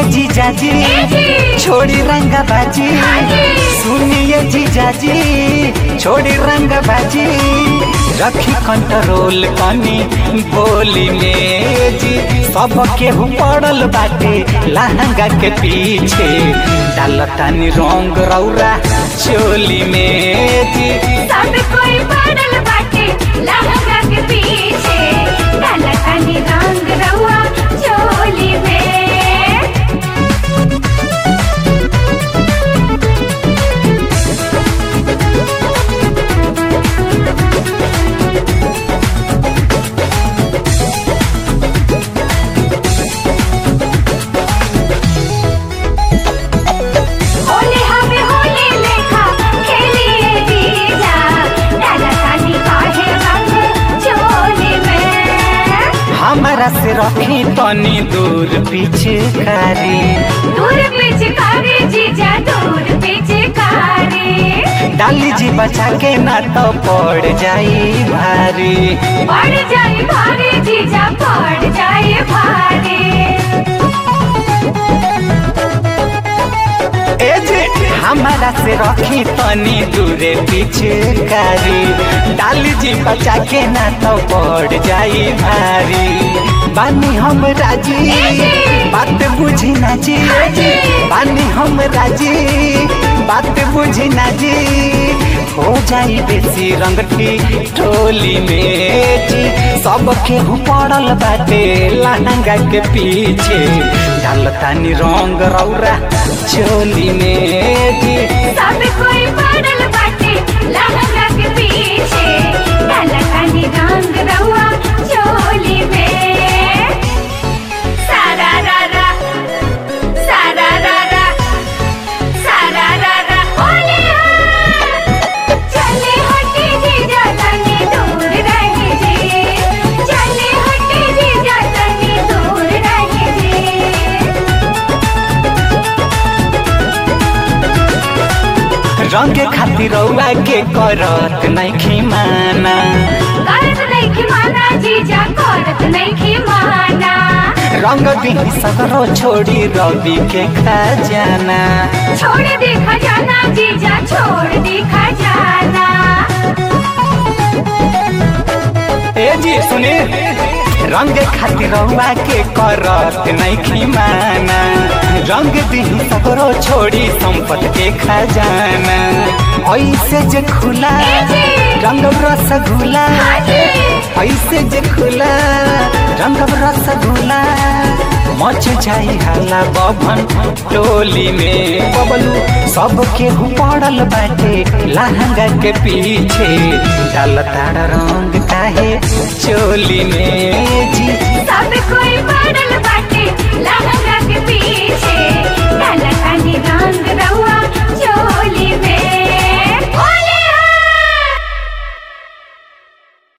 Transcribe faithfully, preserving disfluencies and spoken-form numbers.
जीजाजी छोड़ी रंगबाजी, सुनिए जीजाजी छोड़ी रंगबाजी, रखी कंट्रोल कनी बोली में जी। सब केहू पड़ल बाटे लहंगा के पीछे, डालतानी रंग रौरा चोली में जी। सब कोई पड़ल बाटे लहंगा के पीछे, डालतानी रंग रौरा चोली में। हमारा से रखी तनी दूर पीछे कारी, दूर पीछे कारी जीजा दूर पीछे कारी। डाली जी बचा के ना तो पड़ जाई भारी, पड़ जाई भारी जीजा पड़ जाई भारी। ए जे हमारा से रखी तनी दूरे पीछे कारी, डाली जी बचा के ना तो पड़ जाई भारी। बानी हम राजी बात बुझी ना जी, बानी हम राजी बात बुझी ना जी। हो जाई बेसी रंगठी टोली में जी, सब केहू पड़ल बाटे लहंगा के पीछे, डालतानी रंग रौरा चोली में जी। सब कोई पड़ल बाटे लहंगा के पीछे, डालतानी रंग रौरा चोली में। रंग खातिर रौआ के करत नहीं माना, करत नहीं माना जीजा करत नहीं माना। रंग दी सगरो छोड़ी रवि के खजाना, छोड़ दी खजाना जीजा छोड़ दी खजाना। ए जी सुने, रंग खातिर रौआ के करत नहीं माना, रंग दी सगरो छोड़ी संपत के खजाना। ऐसे जे खुला रंग रसगुल्ला, ऐसे जे खुला रंग रसगुल्ला, मच जाई हाला बभन टोली में। बबलू सब केहू पड़ल बाटे लहंगा के पीछे, डालताड़ रंग काहे चोली में जी। सब